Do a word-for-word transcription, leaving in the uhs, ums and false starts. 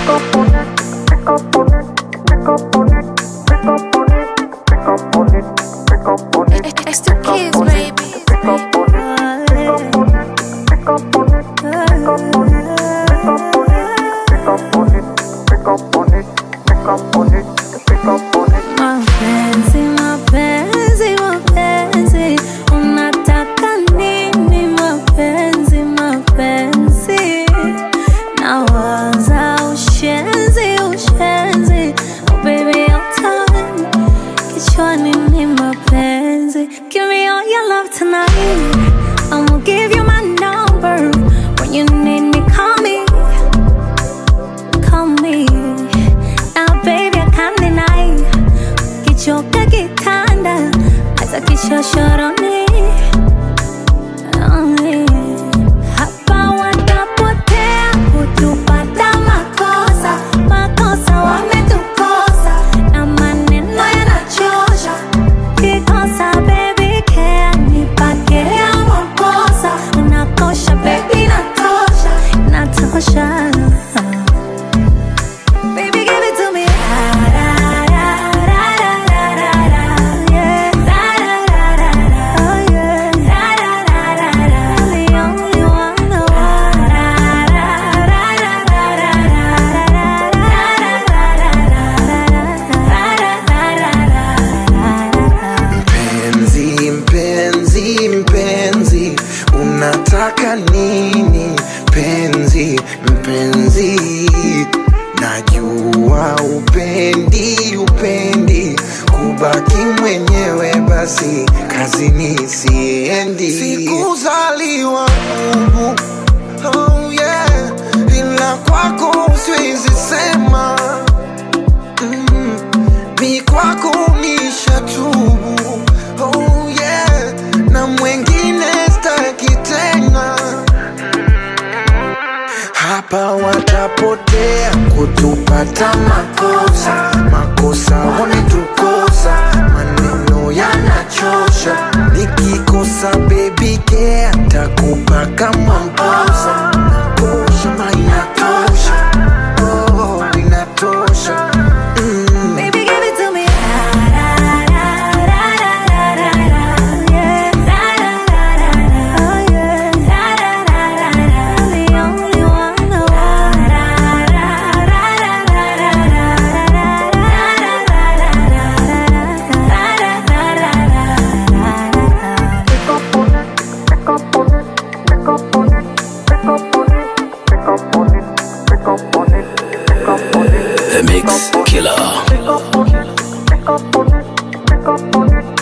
It's the kids, baby. Mapenzi, mapenzi, mapenzi, unataka nini? Mapenzi, mapenzi, nawaza ushenzi, ushenzi. Oh baby, your time, kichwani ni mapenzi. Give me all your love tonight, I'ma give you my number. When you need me, call me, call me. Now baby, I can't deny, kichoka kitanda, hata kichochoroni. Hapa watapotea kutupata makosa, makosa wametukosa, na maneno yanachosha. Kikosa baby care, nipake ya makosa. Unakosha baby, natosha, natosha. Baby give it to me, da da da da da da da, yeah, da da da da, oh yeah, da da da da da, the only one, the one, da da da da da da da da. Mpenzi, mpenzi, mpenzi, unataka nini? Mpenzi, mpenzi, najua upendi, upendi kubaki mwenyewe, basi kazini siendi. Sikuzaliwa humu, oh yeah, ila kwako siwezi sema. mm, Mi kwako nishatubu, oh yeah, na mwengine staki tena. Hapa watapotea kutupata makosa, makosa wametukosa, maneno yanachosha. Nikikosa baby care, takupa kama mposa. Natosha ma inatosha, oh inatosha. mm. Baby give it to me, da da da da da da da, yeah, da da da da, oh yeah, da da da da, the only one, the one, da da da da da da da, The Mix Killer.